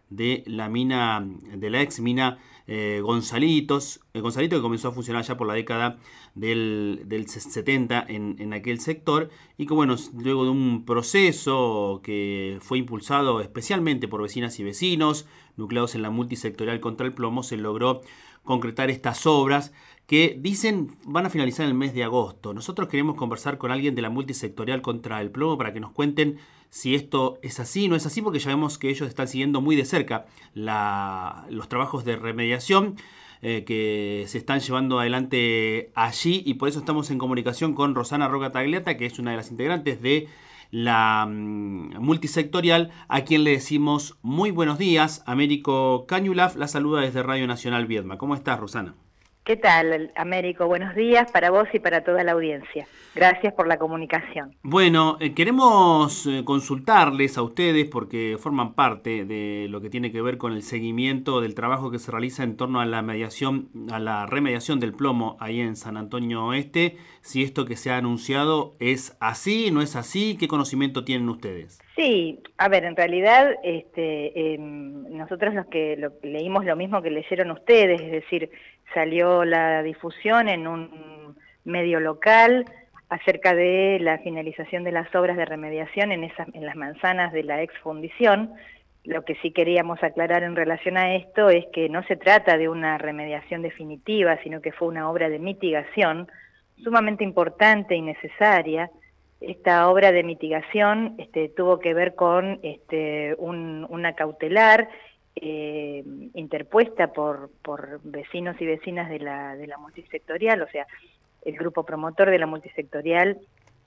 de la mina, de la ex mina Gonzalito, que comenzó a funcionar ya por la década del 70 en aquel sector, y que bueno, luego de un proceso que fue impulsado especialmente por vecinas y vecinos, nucleados en la multisectorial contra el plomo, se logró concretar estas obras que dicen van a finalizar en el mes de agosto. Nosotros queremos conversar con alguien de la multisectorial contra el plomo para que nos cuenten si esto es así o no es así, porque ya vemos que ellos están siguiendo muy de cerca los trabajos de remediación que se están llevando adelante allí, y por eso estamos en comunicación con Rosana Roca Tagliata, que es una de las integrantes de la multisectorial, a quien le decimos muy buenos días. Américo Cañulaf la saluda desde Radio Nacional Viedma. ¿Cómo estás, Rosana? ¿Qué tal, Américo? Buenos días para vos y para toda la audiencia. Gracias por la comunicación. Bueno, queremos consultarles a ustedes porque forman parte de lo que tiene que ver con el seguimiento del trabajo que se realiza en torno a la mediación, a la remediación del plomo ahí en San Antonio Oeste. Si esto que se ha anunciado es así, no es así, ¿qué conocimiento tienen ustedes? Sí, a ver, en realidad nosotros leímos lo mismo que leyeron ustedes, es decir, salió la difusión en un medio local acerca de la finalización de las obras de remediación en las manzanas de la ex fundición. Lo que sí queríamos aclarar en relación a esto es que no se trata de una remediación definitiva, sino que fue una obra de mitigación sumamente importante y necesaria. Esta obra de mitigación tuvo que ver con una cautelar interpuesta por vecinos y vecinas de la multisectorial, o sea, el grupo promotor de la multisectorial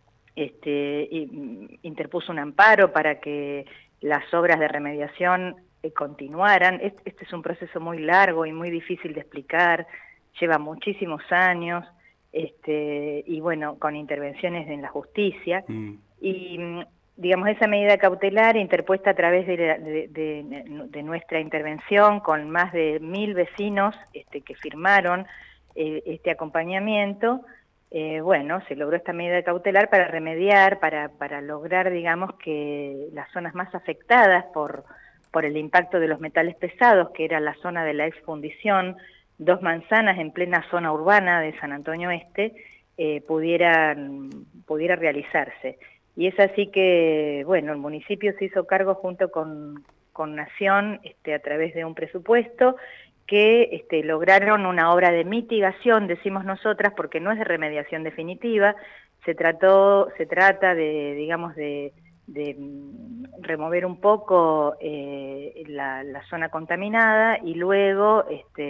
interpuso un amparo para que las obras de remediación continuaran. Este es un proceso muy largo y muy difícil de explicar, lleva muchísimos años, y bueno, con intervenciones en la justicia, y digamos, esa medida cautelar interpuesta a través de nuestra intervención con más de 1000 vecinos que firmaron este acompañamiento. Bueno, se logró esta medida cautelar para remediar, para lograr, digamos, que las zonas más afectadas por el impacto de los metales pesados, que era la zona de la exfundición, Dos Manzanas, en plena zona urbana de San Antonio Este, pudiera realizarse. Y es así que, bueno, el municipio se hizo cargo junto con Nación, a través de un presupuesto, que lograron una obra de mitigación, decimos nosotras, porque no es de remediación definitiva. Se trata de, digamos, de remover un poco la zona contaminada, y luego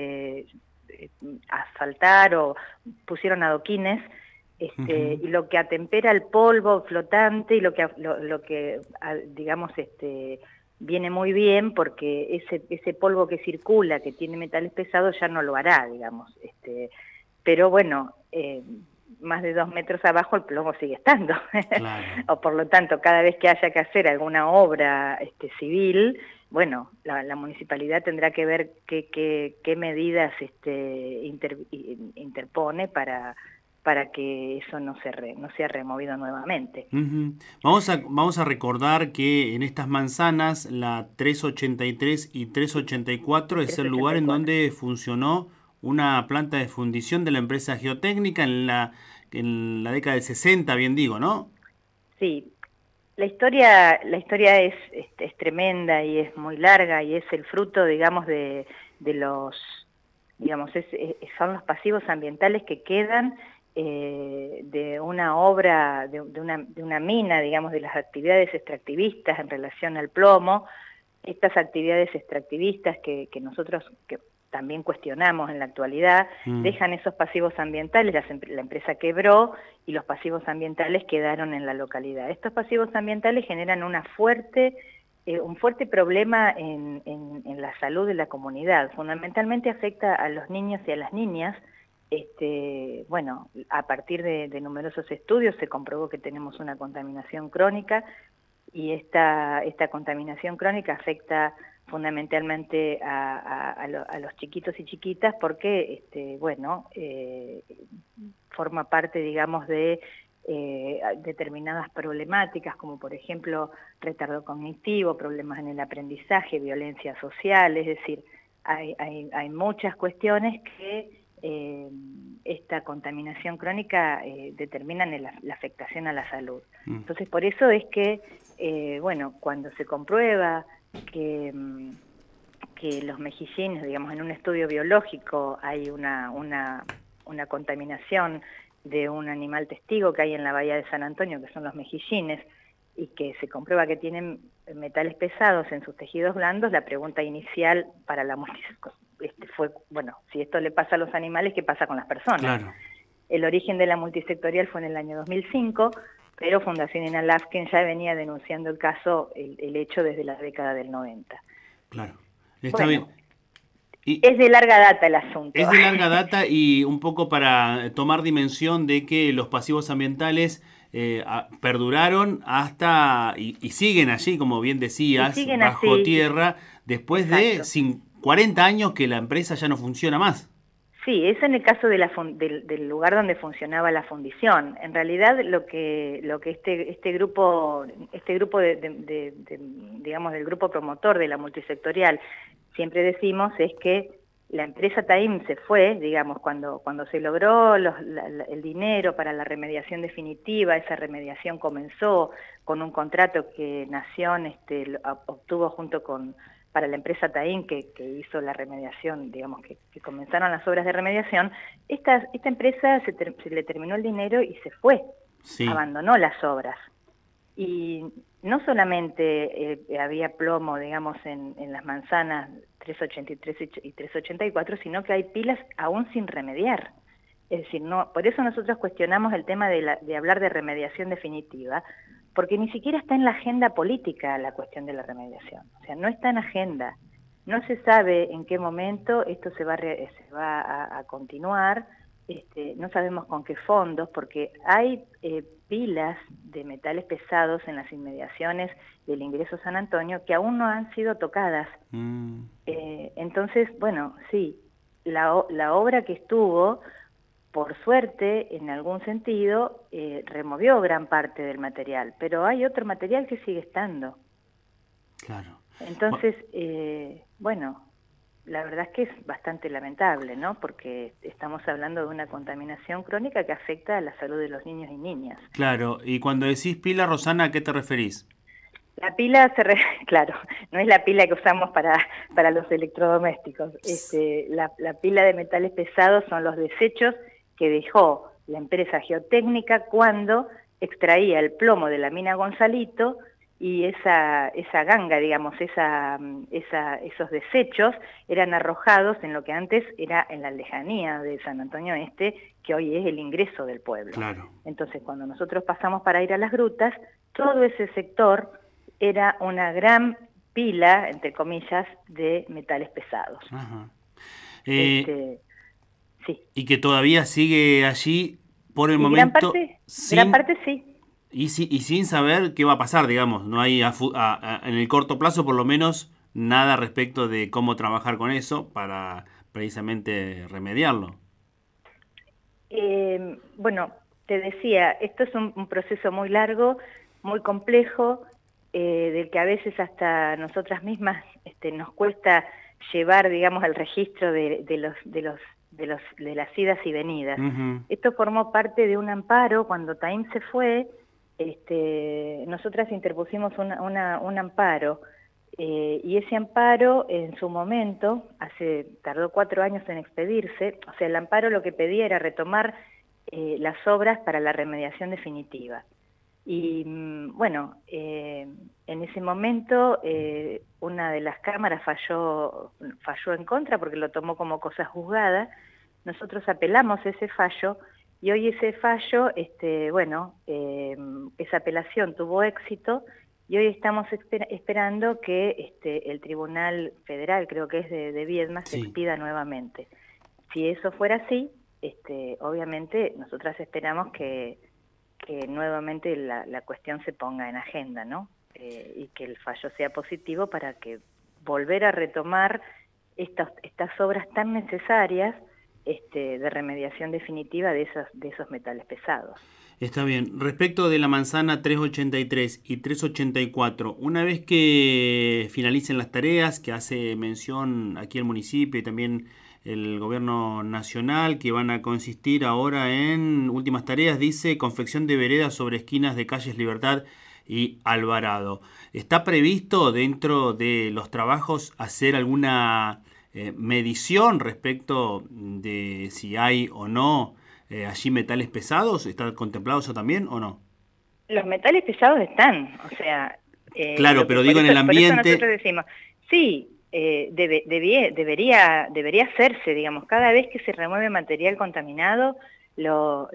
asfaltar, o pusieron adoquines, y lo que atempera el polvo flotante, y lo que digamos, viene muy bien, porque ese polvo que circula, que tiene metales pesados, ya no lo hará, digamos. Pero bueno, más de 2 metros abajo el plomo sigue estando. Claro. O por lo tanto, cada vez que haya que hacer alguna obra civil, bueno, la municipalidad tendrá que ver qué medidas interpone para que eso no sea removido nuevamente. Vamos a recordar que en estas manzanas, la 383 y 384 es el lugar en 384. donde funcionó una planta de fundición de la empresa geotécnica en la década del 60, bien digo, ¿no? Sí, la historia es tremenda y es muy larga, y es el fruto, digamos, de los, digamos, son los pasivos ambientales que quedan de una obra, de una mina, digamos, de las actividades extractivistas en relación al plomo. Estas actividades extractivistas que nosotros también cuestionamos en la actualidad, dejan esos pasivos ambientales. La empresa quebró y los pasivos ambientales quedaron en la localidad. Estos pasivos ambientales generan un fuerte problema en la salud de la comunidad. Fundamentalmente afecta a los niños y a las niñas. Bueno, a partir de numerosos estudios se comprobó que tenemos una contaminación crónica, y esta contaminación crónica afecta fundamentalmente a los chiquitos y chiquitas, porque bueno, forma parte, digamos, de determinadas problemáticas, como por ejemplo retardo cognitivo, problemas en el aprendizaje, violencia social, es decir, hay muchas cuestiones que esta contaminación crónica determinan la afectación a la salud. Entonces, por eso es que, bueno, cuando se comprueba que los mejillines, digamos, en un estudio biológico hay una contaminación de un animal testigo que hay en la bahía de San Antonio, que son los mejillines, y que se comprueba que tienen metales pesados en sus tejidos blandos, la pregunta inicial para la fue, bueno, si esto le pasa a los animales, ¿qué pasa con las personas? Claro. El origen de la multisectorial fue en el año 2005, pero Fundación Inalafken ya venía denunciando el caso, el hecho desde la década del 90. Claro, está bien. Es de larga data el asunto. Es de larga data y un poco para tomar dimensión de que los pasivos ambientales perduraron hasta y siguen allí, como bien decías, bajo así, tierra, después exacto, de 40 años que la empresa ya no funciona más. Sí, eso en el caso de del lugar donde funcionaba la fundición. En realidad, lo que este grupo digamos, del grupo promotor de la multisectorial siempre decimos es que la empresa Taim se fue, digamos, cuando se logró el dinero para la remediación definitiva. Esa remediación comenzó con un contrato que Nación obtuvo junto con para la empresa Taim que hizo la remediación, digamos, que comenzaron las obras de remediación. Esta empresa se le terminó el dinero y se fue, sí, abandonó las obras. Y no solamente había plomo, digamos, en las manzanas 383 y 384, sino que hay pilas aún sin remediar. Es decir, no, por eso nosotros cuestionamos el tema de hablar de remediación definitiva, porque ni siquiera está en la agenda política la cuestión de la remediación. O sea, no está en agenda. No se sabe en qué momento esto se va a continuar, no sabemos con qué fondos, porque hay pilas de metales pesados en las inmediaciones del ingreso San Antonio que aún no han sido tocadas. Entonces, bueno, sí, la obra que estuvo, por suerte, en algún sentido, removió gran parte del material, pero hay otro material que sigue estando. Claro. Entonces, bueno, la verdad es que es bastante lamentable, ¿no? Porque estamos hablando de una contaminación crónica que afecta a la salud de los niños y niñas. Claro, y cuando decís pila, Rosana, ¿a qué te referís? La pila, claro, no es la pila que usamos para los electrodomésticos. La pila de metales pesados son los desechos que dejó la empresa geotécnica cuando extraía el plomo de la mina Gonzalito, y esa ganga, digamos, esos desechos eran arrojados en lo que antes era en la lejanía de San Antonio Este, que hoy es el ingreso del pueblo. Claro. Entonces, cuando nosotros pasamos para ir a las grutas, todo ese sector era una gran pila, entre comillas, de metales pesados. Ajá. Sí. Y que todavía sigue allí por el momento. Gran parte sí. Y sin saber qué va a pasar, digamos. No hay en el corto plazo, por lo menos, nada respecto de cómo trabajar con eso para precisamente remediarlo. Bueno, te decía, esto es un proceso muy largo, muy complejo, del que a veces hasta nosotras mismas nos cuesta llevar, digamos, el registro de las idas y venidas. Uh-huh. Esto formó parte de un amparo cuando Taim se fue. Nosotras interpusimos un amparo, y ese amparo en su momento, tardó 4 años en expedirse. O sea, el amparo lo que pedía era retomar las obras para la remediación definitiva. Y bueno, en ese momento una de las cámaras falló en contra porque lo tomó como cosa juzgada. Nosotros apelamos ese fallo. Y hoy ese fallo, esa apelación tuvo éxito, y hoy estamos esperando que el Tribunal Federal, creo que es de Viedma, se expida nuevamente. Si eso fuera así, obviamente nosotras esperamos que nuevamente la cuestión se ponga en agenda, ¿no? Y que el fallo sea positivo para que volver a retomar estas obras tan necesarias de remediación definitiva de esos metales pesados. Está bien. Respecto de la manzana 383 y 384, una vez que finalicen las tareas que hace mención aquí el municipio y también el gobierno nacional, que van a consistir ahora en últimas tareas, dice confección de veredas sobre esquinas de calles Libertad y Alvarado. ¿Está previsto dentro de los trabajos hacer alguna medición respecto de si hay o no allí metales pesados? ¿Está contemplado eso también o no? Los metales pesados están, o sea... claro, pero digo en el ambiente... Por eso nosotros decimos, sí, debería hacerse, digamos, cada vez que se remueve material contaminado, lo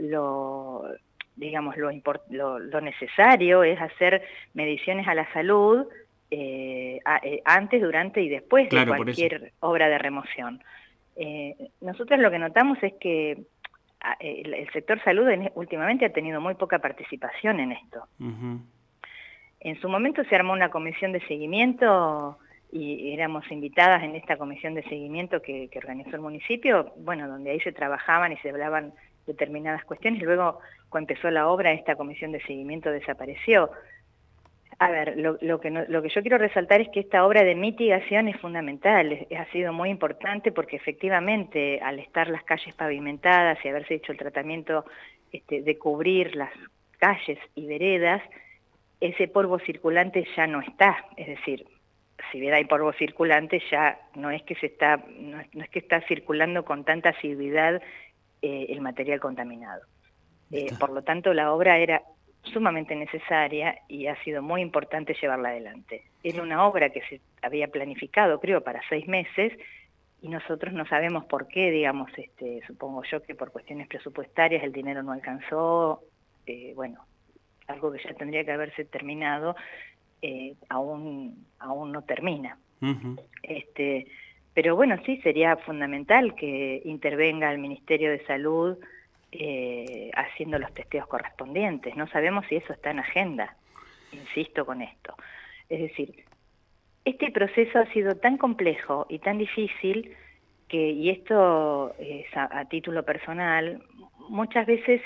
necesario es hacer mediciones a la salud antes, durante y después de cualquier obra de remoción. Nosotros lo que notamos es que el sector salud últimamente ha tenido muy poca participación en esto. Uh-huh. En su momento se armó una comisión de seguimiento y éramos invitadas en esta comisión de seguimiento que organizó el municipio, bueno, donde ahí se trabajaban y se hablaban determinadas cuestiones. Luego, cuando empezó la obra, esta comisión de seguimiento desapareció. A ver, lo que yo quiero resaltar es que esta obra de mitigación es fundamental, ha sido muy importante porque efectivamente al estar las calles pavimentadas y haberse hecho el tratamiento de cubrir las calles y veredas, ese polvo circulante ya no está, es decir, si bien hay polvo circulante ya no es que está circulando con tanta asiduidad el material contaminado. Por lo tanto, la obra era sumamente necesaria y ha sido muy importante llevarla adelante. Era una obra que se había planificado, creo, para 6 meses y nosotros no sabemos por qué, digamos, supongo yo que por cuestiones presupuestarias el dinero no alcanzó, bueno, algo que ya tendría que haberse terminado, aún no termina. Uh-huh. Pero bueno, sí, sería fundamental que intervenga el Ministerio de Salud haciendo los testeos correspondientes. No sabemos si eso está en agenda, insisto con esto. Es decir, este proceso ha sido tan complejo y tan difícil que, y esto es a título personal, muchas veces,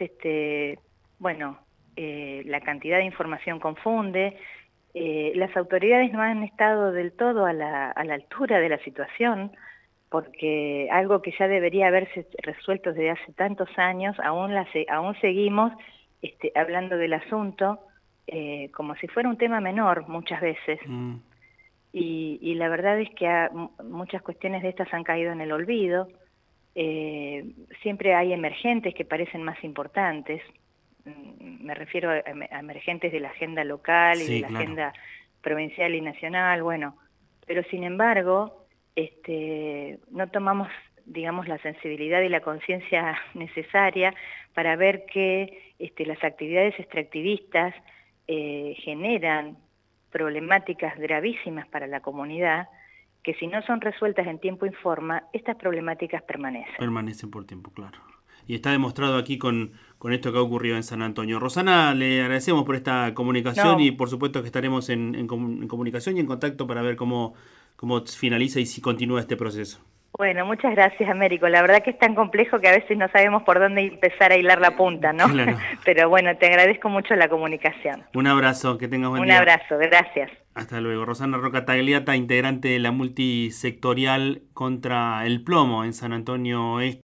la cantidad de información confunde, las autoridades no han estado del todo a la altura de la situación, porque algo que ya debería haberse resuelto desde hace tantos años, aún seguimos hablando del asunto como si fuera un tema menor muchas veces. Y la verdad es que muchas cuestiones de estas han caído en el olvido. Siempre hay emergentes que parecen más importantes. Me refiero a emergentes de la agenda local y de la agenda provincial y nacional, bueno, pero sin embargo no tomamos, digamos, la sensibilidad y la conciencia necesaria para ver que las actividades extractivistas generan problemáticas gravísimas para la comunidad, que si no son resueltas en tiempo y forma, estas problemáticas permanecen. Permanecen por tiempo, claro. Y está demostrado aquí con esto que ha ocurrido en San Antonio. Rosana, le agradecemos por esta comunicación y por supuesto que estaremos en comunicación y en contacto para ver cómo finaliza y si continúa este proceso. Bueno, muchas gracias, Américo. La verdad que es tan complejo que a veces no sabemos por dónde empezar a hilar la punta, ¿no? Claro. Pero bueno, te agradezco mucho la comunicación. Un abrazo, que tengas buen día. Un abrazo, gracias. Hasta luego. Rosana Roca Tagliata, integrante de la multisectorial contra el plomo en San Antonio Este.